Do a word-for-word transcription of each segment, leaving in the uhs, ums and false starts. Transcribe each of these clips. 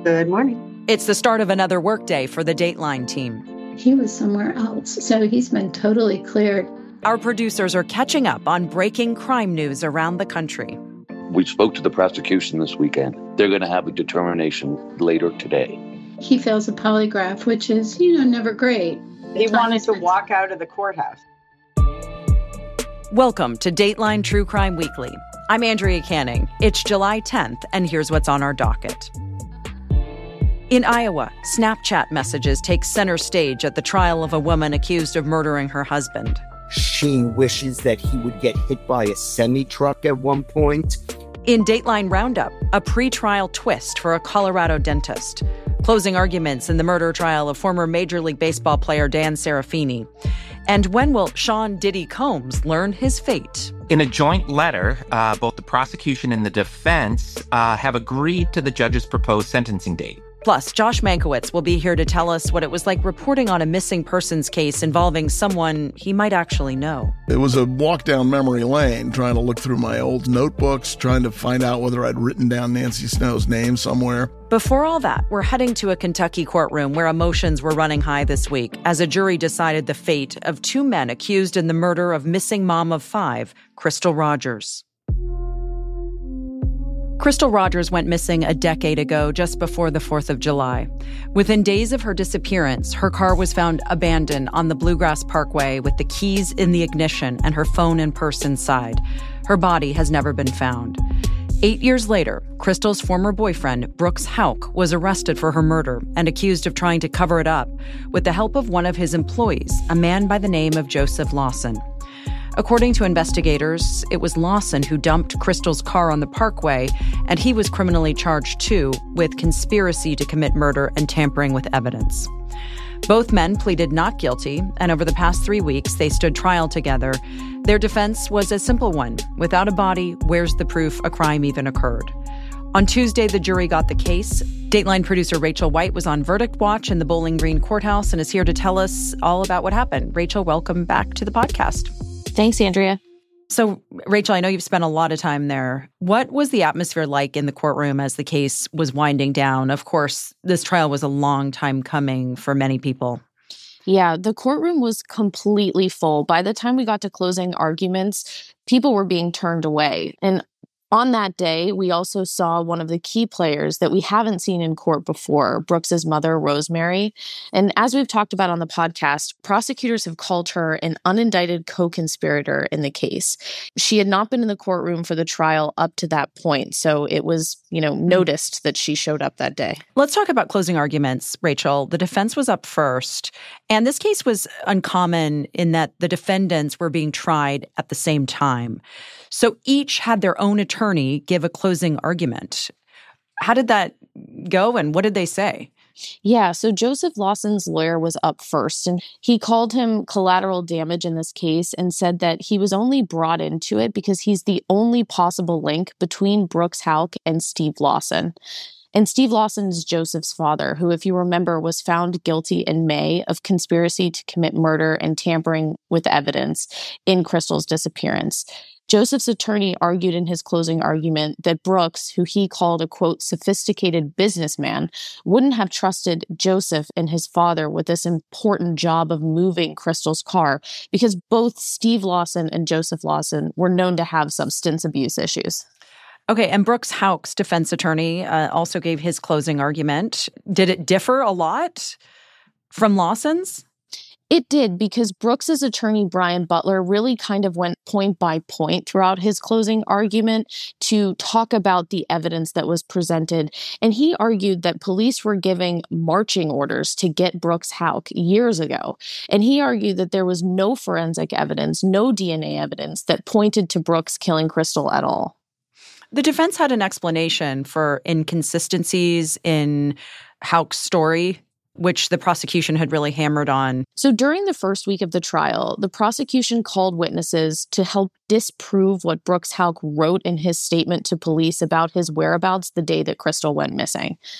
Good morning. It's the start of another workday for the Dateline team. He was somewhere else, so he's been totally cleared. Our producers are catching up on breaking crime news around the country. We spoke to the prosecution this weekend. They're going to have a determination later today. He fails a polygraph, which is, you know, never great. He wanted to walk out of the courthouse. Welcome to Dateline True Crime Weekly. I'm Andrea Canning. It's July tenth, and here's what's on our docket. In Iowa, Snapchat messages take center stage at the trial of a woman accused of murdering her husband. She wishes that he would get hit by a semi-truck at one point. In Dateline Roundup, a pre-trial twist for a Colorado dentist. Closing arguments in the murder trial of former Major League Baseball player Dan Serafini. And when will Sean Diddy Combs learn his fate? In a joint letter, uh, both the prosecution and the defense uh, have agreed to the judge's proposed sentencing date. Plus, Josh Mankiewicz will be here to tell us what it was like reporting on a missing persons case involving someone he might actually know. It was a walk down memory lane, trying to look through my old notebooks, trying to find out whether I'd written down Nancy Snow's name somewhere. Before all that, we're heading to a Kentucky courtroom where emotions were running high this week as a jury decided the fate of two men accused in the murder of missing mom of five, Crystal Rogers. Crystal Rogers went missing a decade ago, just before the fourth of July. Within days of her disappearance, her car was found abandoned on the Bluegrass Parkway with the keys in the ignition and her phone and purse inside. Her body has never been found. Eight years later, Crystal's former boyfriend, Brooks Houck, was arrested for her murder and accused of trying to cover it up with the help of one of his employees, a man by the name of Joseph Lawson. According to investigators, it was Lawson who dumped Crystal's car on the parkway, and he was criminally charged, too, with conspiracy to commit murder and tampering with evidence. Both men pleaded not guilty, and over the past three weeks, they stood trial together. Their defense was a simple one. Without a body, where's the proof a crime even occurred? On Tuesday, the jury got the case. Dateline producer Rachel White was on verdict watch in the Bowling Green courthouse and is here to tell us all about what happened. Rachel, welcome back to the podcast. Thanks, Andrea. So, Rachel, I know you've spent a lot of time there. What was the atmosphere like in the courtroom as the case was winding down? Of course, this trial was a long time coming for many people. Yeah, the courtroom was completely full. By the time we got to closing arguments, people were being turned away. And on that day, we also saw one of the key players that we haven't seen in court before, Brooks's mother, Rosemary. And as we've talked about on the podcast, prosecutors have called her an unindicted co-conspirator in the case. She had not been in the courtroom for the trial up to that point, so it was, you know, noticed that she showed up that day. Let's talk about closing arguments, Rachel. The defense was up first, and this case was uncommon in that the defendants were being tried at the same time. So each had their own attorney give a closing argument. How did that go, and what did they say? Yeah, so Joseph Lawson's lawyer was up first, and he called him collateral damage in this case and said that he was only brought into it because he's the only possible link between Brooks Houck and Steve Lawson. And Steve Lawson is Joseph's father, who, if you remember, was found guilty in May of conspiracy to commit murder and tampering with evidence in Crystal's disappearance. Joseph's attorney argued in his closing argument that Brooks, who he called a, quote, sophisticated businessman, wouldn't have trusted Joseph and his father with this important job of moving Crystal's car because both Steve Lawson and Joseph Lawson were known to have substance abuse issues. Okay, and Brooks Houck's defense attorney uh, also gave his closing argument. Did it differ a lot from Lawson's? It did, because Brooks's attorney, Brian Butler, really kind of went point by point throughout his closing argument to talk about the evidence that was presented. And he argued that police were giving marching orders to get Brooks Houck years ago. And he argued that there was no forensic evidence, no D N A evidence that pointed to Brooks killing Crystal at all. The defense had an explanation for inconsistencies in Houck's story, which the prosecution had really hammered on. So during the first week of the trial, the prosecution called witnesses to help disprove what Brooks Houck wrote in his statement to police about his whereabouts the day that Crystal went missing.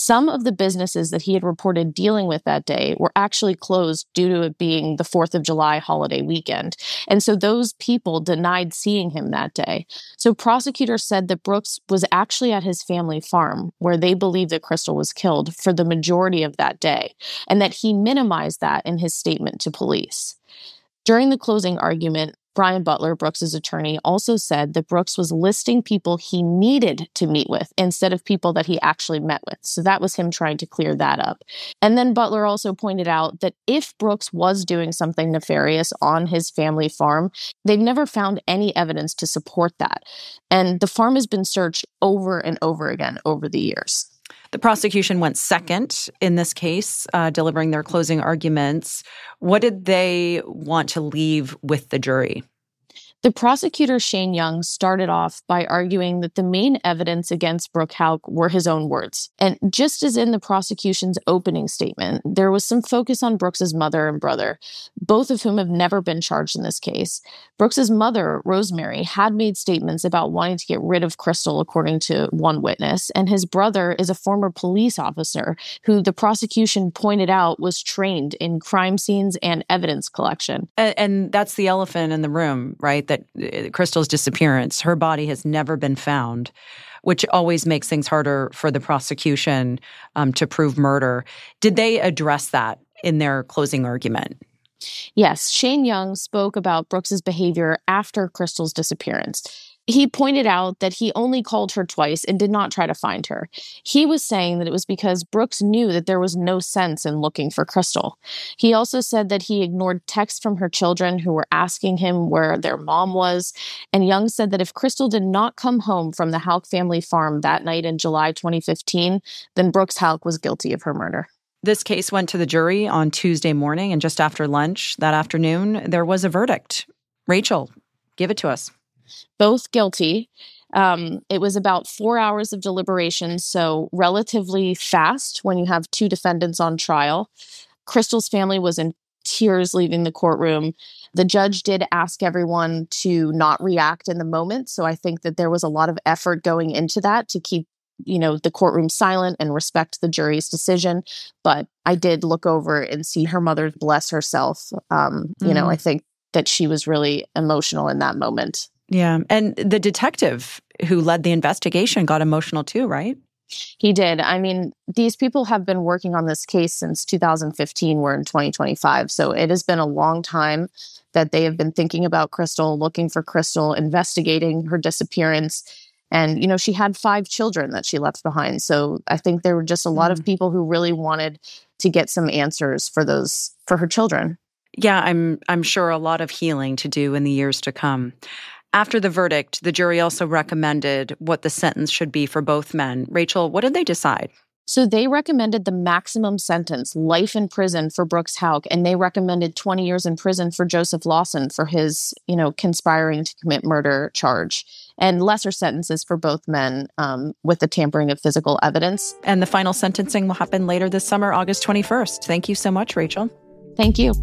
Some of the businesses that he had reported dealing with that day were actually closed due to it being the fourth of July holiday weekend. And so those people denied seeing him that day. So prosecutors said that Brooks was actually at his family farm, where they believe that Crystal was killed, for the majority of that day, and that he minimized that in his statement to police. During the closing argument, Brian Butler, Brooks's attorney, also said that Brooks was listing people he needed to meet with instead of people that he actually met with. So that was him trying to clear that up. And then Butler also pointed out that if Brooks was doing something nefarious on his family farm, they've never found any evidence to support that. And the farm has been searched over and over again over the years. The prosecution went second in this case, uh, delivering their closing arguments. What did they want to leave with the jury? The prosecutor, Shane Young, started off by arguing that the main evidence against Brooke Houck were his own words. And just as in the prosecution's opening statement, there was some focus on Brooks's mother and brother, both of whom have never been charged in this case. Brooks's mother, Rosemary, had made statements about wanting to get rid of Crystal, according to one witness, and his brother is a former police officer who the prosecution pointed out was trained in crime scenes and evidence collection. And, and that's the elephant in the room, right? That Crystal's disappearance, her body has never been found, which always makes things harder for the prosecution um, to prove murder. Did they address that in their closing argument? Yes, Shane Young spoke about Brooks's behavior after Crystal's disappearance. He pointed out that he only called her twice and did not try to find her. He was saying that it was because Brooks knew that there was no sense in looking for Crystal. He also said that he ignored texts from her children who were asking him where their mom was. And Young said that if Crystal did not come home from the Houck family farm that night in July twenty fifteen, then Brooks Houck was guilty of her murder. This case went to the jury on Tuesday morning, and just after lunch that afternoon, there was a verdict. Rachel, give it to us. Both guilty. Um, it was about four hours of deliberation, so relatively fast when you have two defendants on trial. Crystal's family was in tears leaving the courtroom. The judge did ask everyone to not react in the moment, so I think that there was a lot of effort going into that to keep, you know, the courtroom silent and respect the jury's decision. But I did look over and see her mother bless herself. Um, mm. You know, I think that she was really emotional in that moment. Yeah. And the detective who led the investigation got emotional too, right? He did. I mean, these people have been working on this case since two thousand fifteen. We're in twenty twenty-five. So it has been a long time that they have been thinking about Crystal, looking for Crystal, investigating her disappearance. And, you know, she had five children that she left behind. So I think there were just a lot mm. of people who really wanted to get some answers for those, for her children. Yeah, I'm I'm sure a lot of healing to do in the years to come. After the verdict, the jury also recommended what the sentence should be for both men. Rachel, what did they decide? So they recommended the maximum sentence, life in prison for Brooks Houck, and they recommended twenty years in prison for Joseph Lawson for his, you know, conspiring to commit murder charge, and lesser sentences for both men um, with the tampering of physical evidence. And the final sentencing will happen later this summer, August twenty-first. Thank you so much, Rachel. Thank you.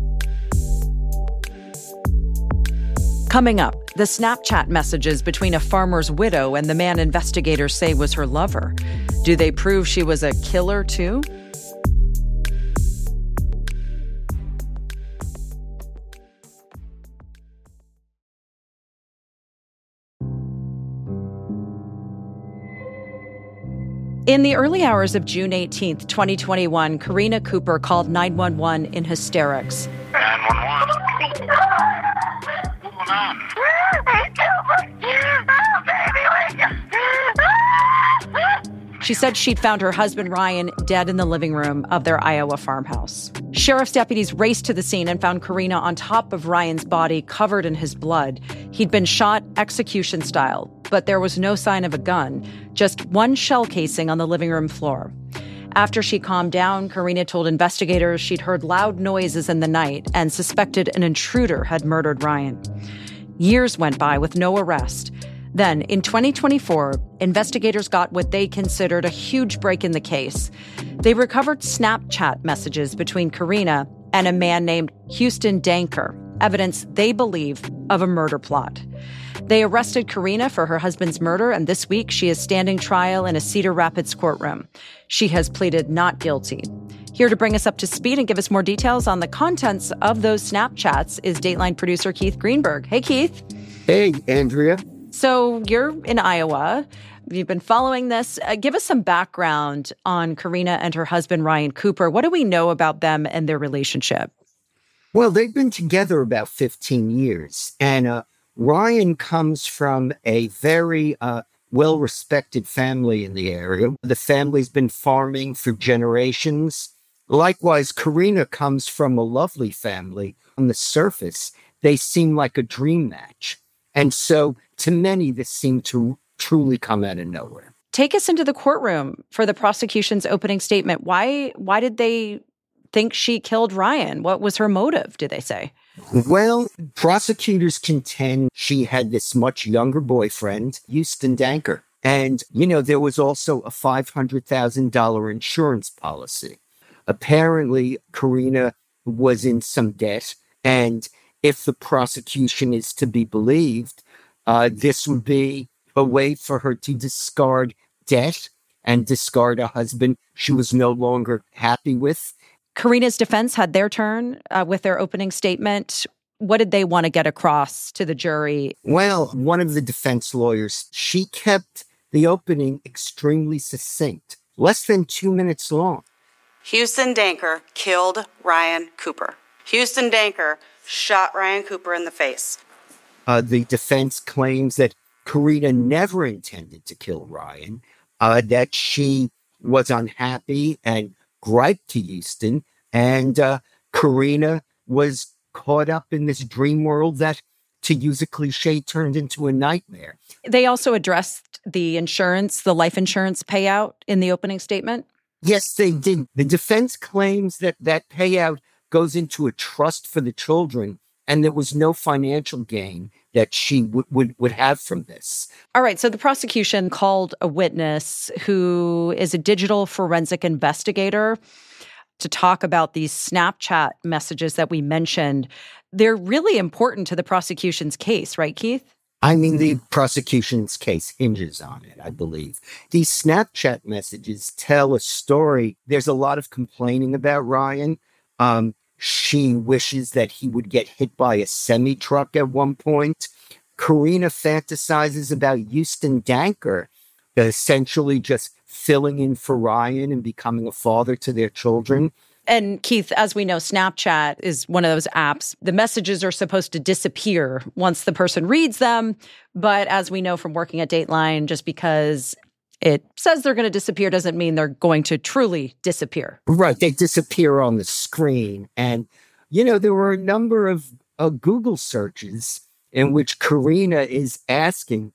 Coming up, the Snapchat messages between a farmer's widow and the man investigators say was her lover. Do they prove she was a killer too? In the early hours of June eighteenth, twenty twenty-one, Karina Cooper called nine one one in hysterics. nine one one. What's going on? She said she'd found her husband, Ryan, dead in the living room of their Iowa farmhouse. Sheriff's deputies raced to the scene and found Karina on top of Ryan's body, covered in his blood. He'd been shot execution style, but there was no sign of a gun, just one shell casing on the living room floor. After she calmed down, Karina told investigators she'd heard loud noises in the night and suspected an intruder had murdered Ryan. Years went by with no arrest. Then, in twenty twenty-four, investigators got what they considered a huge break in the case. They recovered Snapchat messages between Karina and a man named Houston Danker. evidence they believe of a murder plot. They arrested Karina for her husband's murder, and this week she is standing trial in a Cedar Rapids courtroom. She has pleaded not guilty. Here to bring us up to speed and give us more details on the contents of those Snapchats is Dateline producer Keith Greenberg. Hey, Keith. Hey, Andrea. So you're in Iowa. You've been following this. Uh, give us some background on Karina and her husband, Ryan Cooper. What do we know about them and their relationship? Well, they've been together about fifteen years, and uh, Ryan comes from a very uh, well-respected family in the area. The family's been farming for generations. Likewise, Karina comes from a lovely family. On the surface, they seem like a dream match. And so, to many, this seemed to truly come out of nowhere. Take us into the courtroom for the prosecution's opening statement. Why, why did they think she killed Ryan? What was her motive, did they say? Well, prosecutors contend she had this much younger boyfriend, Houston Danker. And, you know, there was also a five hundred thousand dollars insurance policy. Apparently, Karina was in some debt. And if the prosecution is to be believed, uh, this would be a way for her to discard debt and discard a husband she was no longer happy with. Karina's defense had their turn uh, with their opening statement. What did they want to get across to the jury? Well, one of the defense lawyers, she kept the opening extremely succinct, less than two minutes long. Houston Danker killed Ryan Cooper. Houston Danker shot Ryan Cooper in the face. Uh, the defense claims that Karina never intended to kill Ryan, uh, that she was unhappy and griped to Houston, and uh, Karina was caught up in this dream world that, to use a cliche, turned into a nightmare. They also addressed the insurance, the life insurance payout in the opening statement? Yes, they did. The defense claims that that payout goes into a trust for the children, and there was no financial gain that she w- would, would have from this. All right, so the prosecution called a witness who is a digital forensic investigator to talk about these Snapchat messages that we mentioned. They're really important to the prosecution's case, right, Keith? I mean, the prosecution's case hinges on it, I believe. These Snapchat messages tell a story. There's a lot of complaining about Ryan. Um, she wishes that he would get hit by a semi-truck at one point. Karina fantasizes about Houston Danker essentially just filling in for Ryan and becoming a father to their children. And Keith, as we know, Snapchat is one of those apps. The messages are supposed to disappear once the person reads them. But as we know from working at Dateline, just because it says they're going to disappear doesn't mean they're going to truly disappear. Right. They disappear on the screen. And, you know, there were a number of uh, Google searches in which Karina is asking,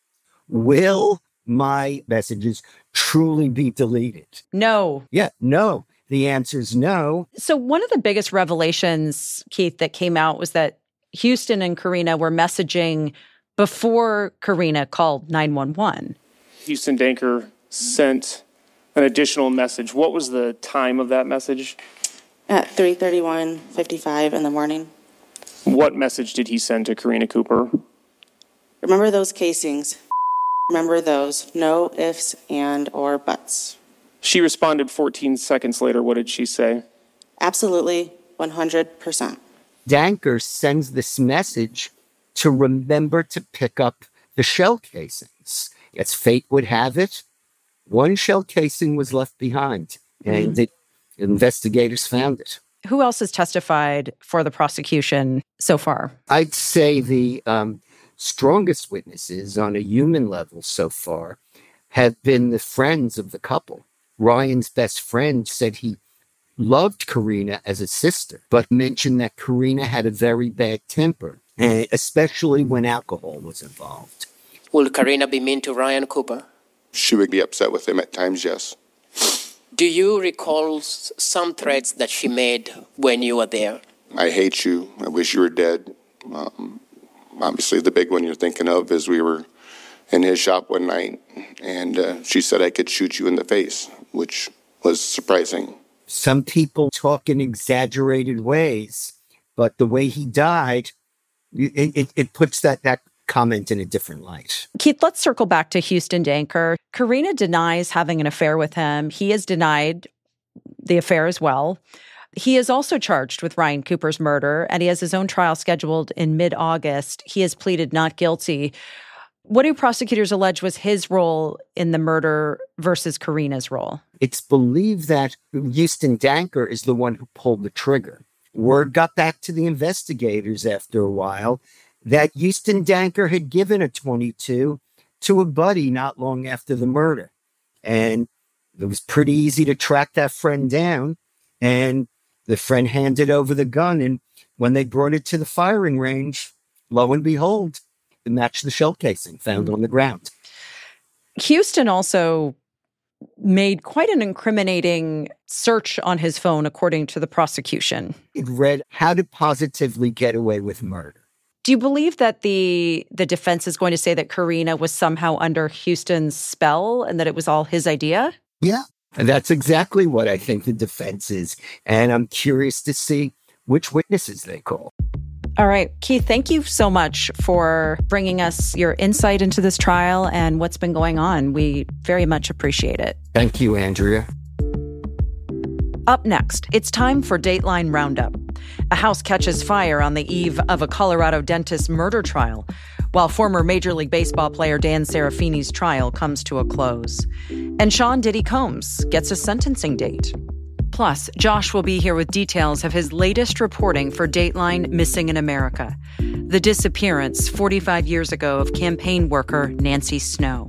will my messages truly be deleted? No. Yeah, no. The answer is no. So one of the biggest revelations, Keith, that came out was that Houston and Karina were messaging before Karina called nine one one. Houston Danker sent an additional message. What was the time of that message? At three thirty-one fifty-five in the morning. What message did he send to Karina Cooper? Remember those casings. Remember those. No ifs and or buts. She responded fourteen seconds later. What did she say? Absolutely, one hundred percent. Danker sends this message to remember to pick up the shell casings. As fate would have it, one shell casing was left behind, and the investigators found it. Who else has testified for the prosecution so far? I'd say the um, strongest witnesses on a human level so far have been the friends of the couple. Ryan's best friend said he loved Karina as a sister, but mentioned that Karina had a very bad temper, especially when alcohol was involved. Will Karina be mean to Ryan Cooper? She would be upset with him at times, yes. Do you recall some threats that she made when you were there? I hate you. I wish you were dead. Um, obviously, the big one you're thinking of is we were in his shop one night, and uh, she said I could shoot you in the face, which was surprising. Some people talk in exaggerated ways, but the way he died, it, it, it puts that, that comment in a different light. Keith, let's circle back to Houston Danker. Karina denies having an affair with him. He has denied the affair as well. He is also charged with Ryan Cooper's murder, and he has his own trial scheduled in mid-August. He has pleaded not guilty. What do prosecutors allege was his role in the murder versus Karina's role? It's believed that Houston Danker is the one who pulled the trigger. Word got back to the investigators after a while that Houston Danker had given a twenty-two to a buddy not long after the murder. And it was pretty easy to track that friend down. And the friend handed over the gun. And when they brought it to the firing range, lo and behold, it matched the shell casing found on the ground. Houston also made quite an incriminating search on his phone, according to the prosecution. It read, how to positively get away with murder. Do you believe that the the defense is going to say that Karina was somehow under Houston's spell and that it was all his idea? Yeah, and that's exactly what I think the defense is. And I'm curious to see which witnesses they call. All right, Keith, thank you so much for bringing us your insight into this trial and what's been going on. We very much appreciate it. Thank you, Andrea. Up next, it's time for Dateline Roundup. A house catches fire on the eve of a Colorado dentist murder trial, while former Major League Baseball player Dan Serafini's trial comes to a close. And Sean Diddy Combs gets a sentencing date. Plus, Josh will be here with details of his latest reporting for Dateline Missing in America, the disappearance forty-five years ago of campaign worker Nancy Snow.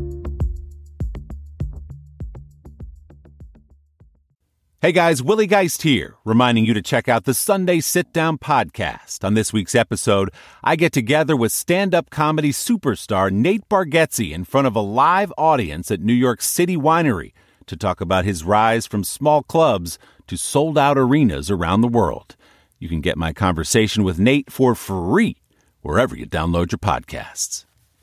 Hey guys, Willie Geist here, reminding you to check out the Sunday Sit Down podcast. On this week's episode, I get together with stand-up comedy superstar Nate Bargatze in front of a live audience at New York City Winery to talk about his rise from small clubs to sold-out arenas around the world. You can get my conversation with Nate for free wherever you download your podcasts.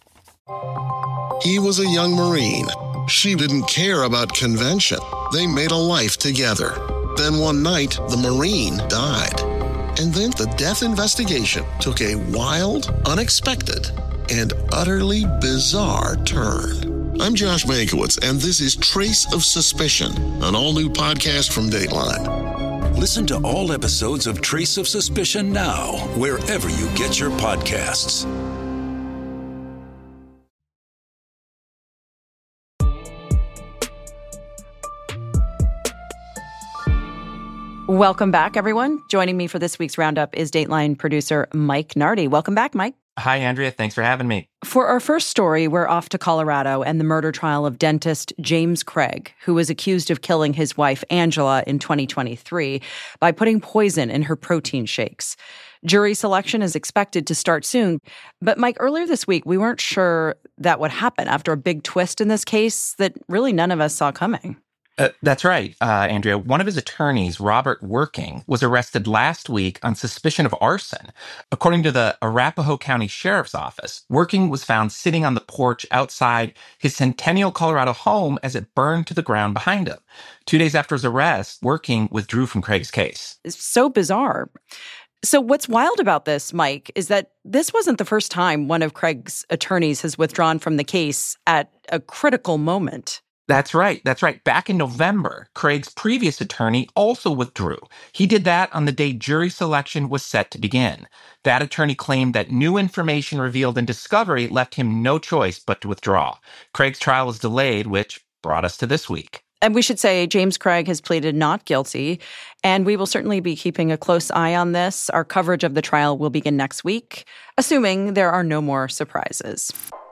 He was a young Marine. She didn't care about convention. They made a life together. Then one night, the Marine died. And then the death investigation took a wild, unexpected, and utterly bizarre turn. I'm Josh Mankiewicz, and this is Trace of Suspicion, an all-new podcast from Dateline. Listen to all episodes of Trace of Suspicion now, wherever you get your podcasts. Welcome back, everyone. Joining me for this week's Roundup is Dateline producer Mike Nardi. Welcome back, Mike. Hi, Andrea. Thanks for having me. For our first story, we're off to Colorado and the murder trial of dentist James Craig, who was accused of killing his wife, Angela, in twenty twenty-three by putting poison in her protein shakes. Jury selection is expected to start soon. But, Mike, earlier this week, we weren't sure that would happen after a big twist in this case that really none of us saw coming. Uh, that's right, uh, Andrea. One of his attorneys, Robert Working, was arrested last week on suspicion of arson. According to the Arapahoe County Sheriff's Office, Working was found sitting on the porch outside his Centennial, Colorado home as it burned to the ground behind him. Two days after his arrest, Working withdrew from Craig's case. It's so bizarre. So what's wild about this, Mike, is that this wasn't the first time one of Craig's attorneys has withdrawn from the case at a critical moment. That's right. That's right. Back in November, Craig's previous attorney also withdrew. He did that on the day jury selection was set to begin. That attorney claimed that new information revealed in discovery left him no choice but to withdraw. Craig's trial was delayed, which brought us to this week. And we should say James Craig has pleaded not guilty, and we will certainly be keeping a close eye on this. Our coverage of the trial will begin next week, assuming there are no more surprises.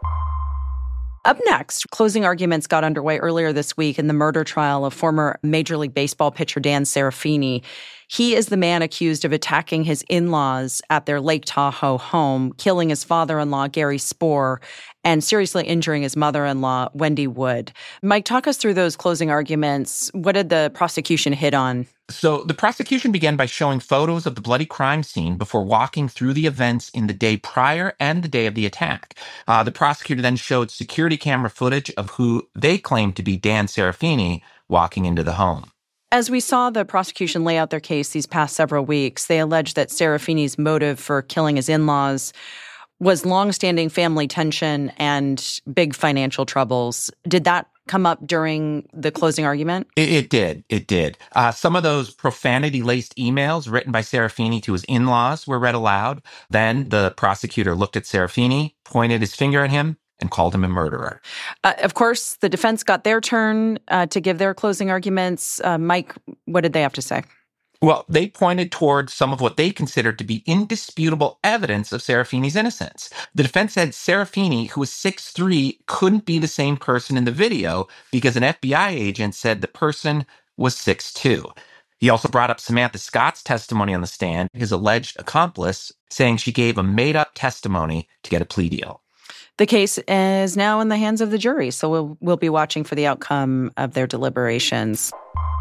Up next, closing arguments got underway earlier this week in the murder trial of former Major League Baseball pitcher Dan Serafini. He is the man accused of attacking his in-laws at their Lake Tahoe home, killing his father-in-law, Gary Spohr, and seriously injuring his mother-in-law, Wendy Wood. Mike, talk us through those closing arguments. What did the prosecution hit on? So the prosecution began by showing photos of the bloody crime scene before walking through the events in the day prior and the day of the attack. Uh, the prosecutor then showed security camera footage of who they claimed to be Dan Serafini walking into the home. As we saw the prosecution lay out their case these past several weeks, they alleged that Serafini's motive for killing his in-laws was longstanding family tension and big financial troubles. Did that come up during the closing argument? It, it did. It did. Uh, some of those profanity-laced emails written by Serafini to his in-laws were read aloud. Then the prosecutor looked at Serafini, pointed his finger at him, and called him a murderer. Uh, of course, the defense got their turn uh, to give their closing arguments. Uh, Mike, what did they have to say? Well, they pointed towards some of what they considered to be indisputable evidence of Serafini's innocence. The defense said Serafini, who was six foot three, couldn't be the same person in the video because an F B I agent said the person was six foot two. He also brought up Samantha Scott's testimony on the stand, his alleged accomplice, saying she gave a made-up testimony to get a plea deal. The case is now in the hands of the jury, so we'll, we'll be watching for the outcome of their deliberations.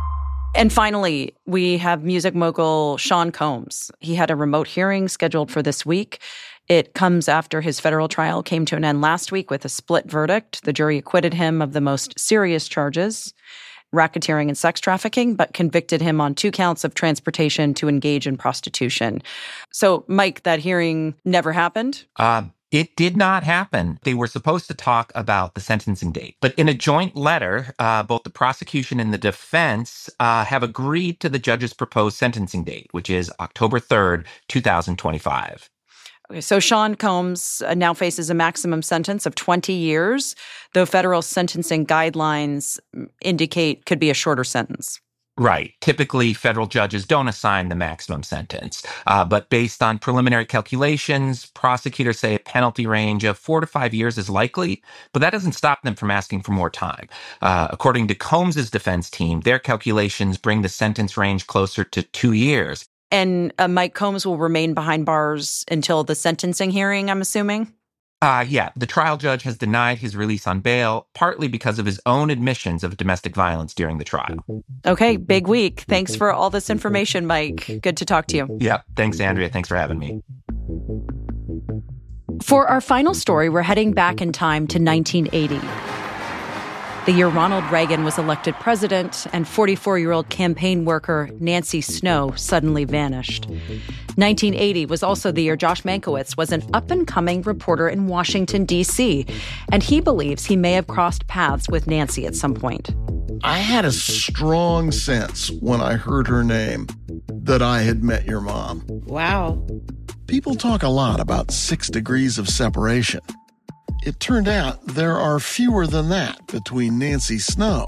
And finally, we have music mogul Sean Combs. He had a remote hearing scheduled for this week. It comes after his federal trial came to an end last week with a split verdict. The jury acquitted him of the most serious charges, racketeering and sex trafficking, but convicted him on two counts of transportation to engage in prostitution. So, Mike, that hearing never happened? Uh, It did not happen. They were supposed to talk about the sentencing date. But in a joint letter, uh, both the prosecution and the defense uh, have agreed to the judge's proposed sentencing date, which is October third, twenty twenty-five. Okay, so Sean Combs uh, now faces a maximum sentence of twenty years, though federal sentencing guidelines indicate could be a shorter sentence. Right. Typically, federal judges don't assign the maximum sentence. Uh, but based on preliminary calculations, prosecutors say a penalty range of four to five years is likely, but that doesn't stop them from asking for more time. Uh, according to Combs' defense team, their calculations bring the sentence range closer to two years. And uh, Mike Combs will remain behind bars until the sentencing hearing, I'm assuming? Uh, yeah, the trial judge has denied his release on bail, partly because of his own admissions of domestic violence during the trial. Okay, big week. Thanks for all this information, Mike. Good to talk to you. Yeah, thanks, Andrea. Thanks for having me. For our final story, we're heading back in time to nineteen eighty. The year Ronald Reagan was elected president and forty-four-year-old campaign worker Nancy Snow suddenly vanished. nineteen eighty was also the year Josh Mankiewicz was an up-and-coming reporter in Washington, D C, and he believes he may have crossed paths with Nancy at some point. I had a strong sense when I heard her name that I had met your mom. Wow. People talk a lot about six degrees of separation. It turned out there are fewer than that between Nancy Snow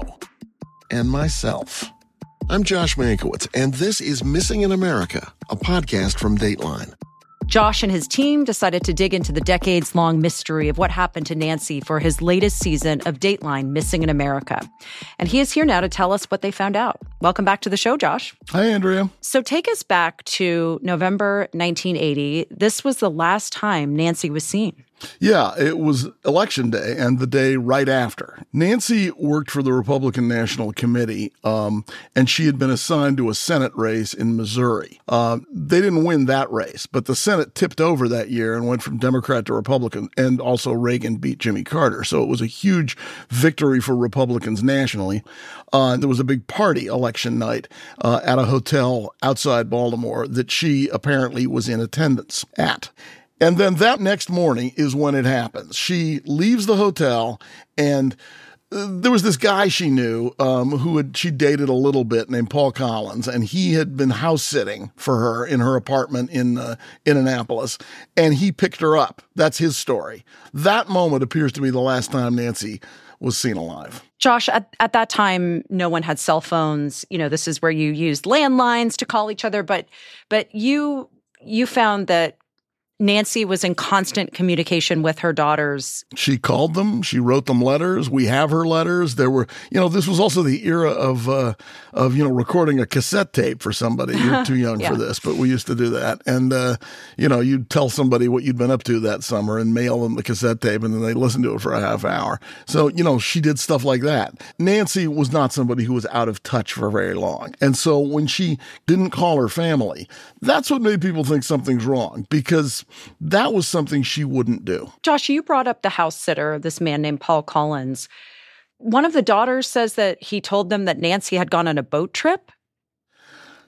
and myself. I'm Josh Mankiewicz, and this is Missing in America, a podcast from Dateline. Josh and his team decided to dig into the decades-long mystery of what happened to Nancy for his latest season of Dateline Missing in America. And he is here now to tell us what they found out. Welcome back to the show, Josh. Hi, Andrea. So take us back to November nineteen eighty. This was the last time Nancy was seen. Yeah, it was Election Day and the day right after. Nancy worked for the Republican National Committee, um, and she had been assigned to a Senate race in Missouri. Uh, they didn't win that race, but the Senate tipped over that year and went from Democrat to Republican, and also Reagan beat Jimmy Carter. So it was a huge victory for Republicans nationally. Uh, there was a big party election night uh, at a hotel outside Baltimore that she apparently was in attendance at. And then that next morning is when it happens. She leaves the hotel, and uh, there was this guy she knew um, who had she dated a little bit named Paul Collins, and he had been house sitting for her in her apartment in uh, in Annapolis, and he picked her up. That's his story. That moment appears to be the last time Nancy was seen alive. Josh, at, at that time, no one had cell phones. You know, this is where you used landlines to call each other, but but you you found that Nancy was in constant communication with her daughters. She called them. She wrote them letters. We have her letters. There were, you know, this was also the era of, uh, of you know, recording a cassette tape for somebody. You're too young yeah. for this, but we used to do that. And, uh, you know, you'd tell somebody what you'd been up to that summer and mail them the cassette tape, and then they listened to it for a half hour. So, you know, she did stuff like that. Nancy was not somebody who was out of touch for very long. And so when she didn't call her family, that's what made people think something's wrong, because that was something she wouldn't do. Josh, you brought up the house sitter, this man named Paul Collins. One of the daughters says that he told them that Nancy had gone on a boat trip.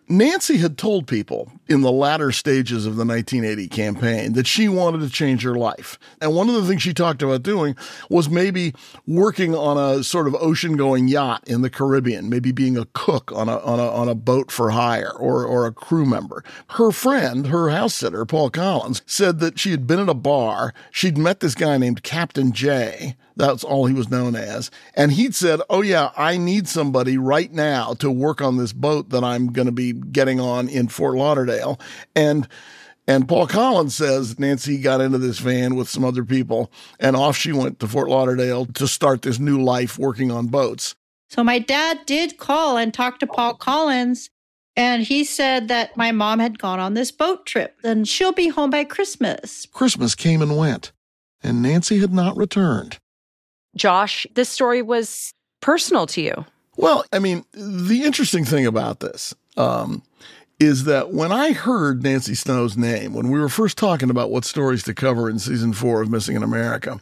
Nancy had told people in the latter stages of the nineteen eighty campaign that she wanted to change her life. And one of the things she talked about doing was maybe working on a sort of ocean-going yacht in the Caribbean, maybe being a cook on a on a on a boat for hire or or a crew member. Her friend, her house sitter, Paul Collins, said that she had been at a bar. She'd met this guy named Captain J. That's all he was known as. And he'd said, oh yeah, I need somebody right now to work on this boat that I'm going to be getting on in Fort Lauderdale. And and Paul Collins says Nancy got into this van with some other people, and off she went to Fort Lauderdale to start this new life working on boats. So my dad did call and talk to Paul Collins, and he said that my mom had gone on this boat trip, and she'll be home by Christmas. Christmas came and went, and Nancy had not returned. Josh, this story was personal to you. Well, I mean, the interesting thing about this um, is that when I heard Nancy Snow's name, when we were first talking about what stories to cover in season four of Missing in America,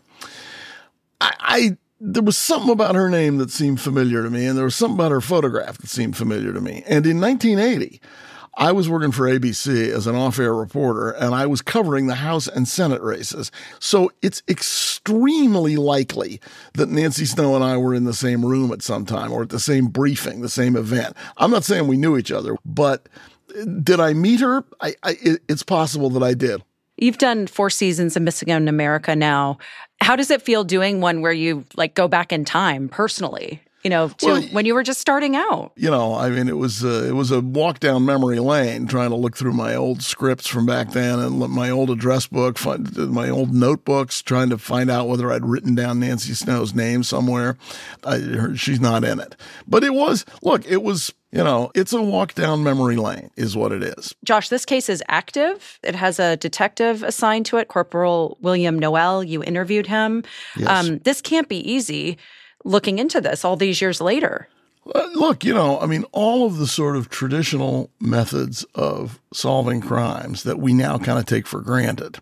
I, I there was something about her name that seemed familiar to me, and there was something about her photograph that seemed familiar to me. And in nineteen eighty, I was working for A B C as an off-air reporter, and I was covering the House and Senate races. So it's extremely likely that Nancy Snow and I were in the same room at some time or at the same briefing, the same event. I'm not saying we knew each other, but did I meet her? I, I, it's possible that I did. You've done four seasons of Missing in America now. How does it feel doing one where you like go back in time personally? You know, to well, when you were just starting out. You know, I mean, it was uh, it was a walk down memory lane, trying to look through my old scripts from back then and my old address book, find, my old notebooks, trying to find out whether I'd written down Nancy Snow's name somewhere. I heard she's not in it, but it was. Look, it was. You know, it's a walk down memory lane is what it is. Josh, this case is active. It has a detective assigned to it, Corporal William Noel. You interviewed him. Yes. Um, this can't be easy. Looking into this all these years later. Uh, look, you know, I mean, all of the sort of traditional methods of solving crimes that we now kind of take for granted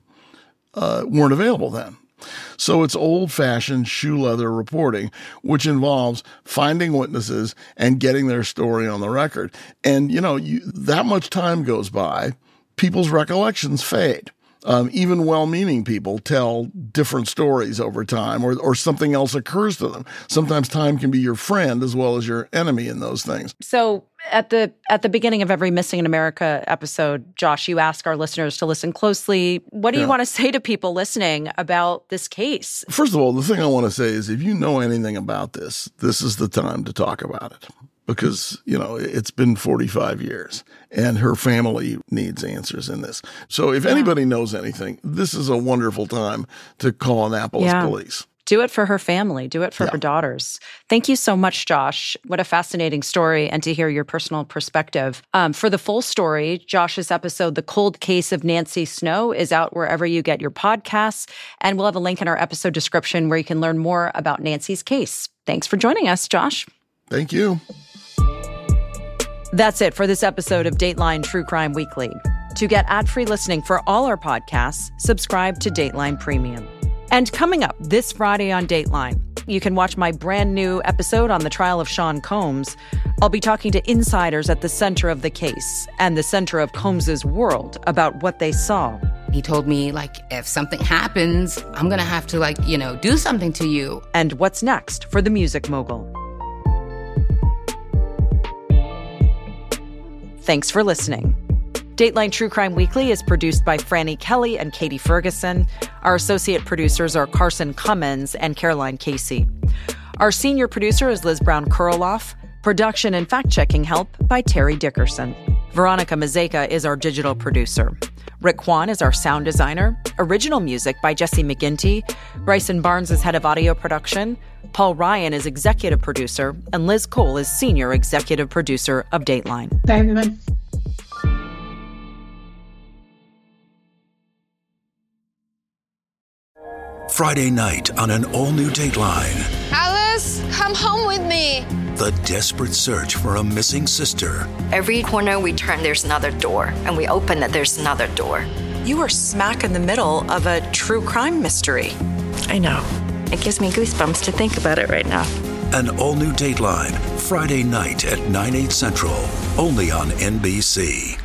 uh, weren't available then. So it's old-fashioned shoe leather reporting, which involves finding witnesses and getting their story on the record. And, you know, you, that much time goes by, people's recollections fade. Um, even well-meaning people tell different stories over time, or or something else occurs to them. Sometimes time can be your friend as well as your enemy in those things. So at the at the beginning of every Missing in America episode, Josh, you ask our listeners to listen closely. What do yeah. you want to say to people listening about this case? First of all, the thing I want to say is if you know anything about this, this is the time to talk about it. Because, you know, it's been forty-five years and her family needs answers in this. So if yeah. anybody knows anything, this is a wonderful time to call Annapolis yeah. police. Do it for her family. Do it for yeah. her daughters. Thank you so much, Josh. What a fascinating story, and to hear your personal perspective. Um, for the full story, Josh's episode, The Cold Case of Nancy Snow, is out wherever you get your podcasts. And we'll have a link in our episode description where you can learn more about Nancy's case. Thanks for joining us, Josh. Thank you. That's it for this episode of Dateline True Crime Weekly. To get ad-free listening for all our podcasts, subscribe to Dateline Premium. And coming up this Friday on Dateline, you can watch my brand new episode on the trial of Sean Combs. I'll be talking to insiders at the center of the case and the center of Combs's world about what they saw. He told me, like, if something happens, I'm going to have to, like, you know, do something to you. And what's next for the music mogul. Thanks for listening. Dateline True Crime Weekly is produced by Franny Kelly and Katie Ferguson. Our associate producers are Carson Cummins and Caroline Casey. Our senior producer is Liz Brown-Kurloff. Production and fact-checking help by Terry Dickerson. Veronica Mazeka is our digital producer. Rick Kwan is our sound designer. Original music by Jesse McGinty. Bryson Barnes is head of audio production. Paul Ryan is executive producer. And Liz Cole is senior executive producer of Dateline. Bye, everyone. Friday night on an all-new Dateline. Alice, come home with me. The desperate search for a missing sister. Every corner we turn, there's another door. And we open it, there's another door. You are smack in the middle of a true crime mystery. I know. It gives me goosebumps to think about it right now. An all-new Dateline, Friday night at nine, eight central, only on N B C.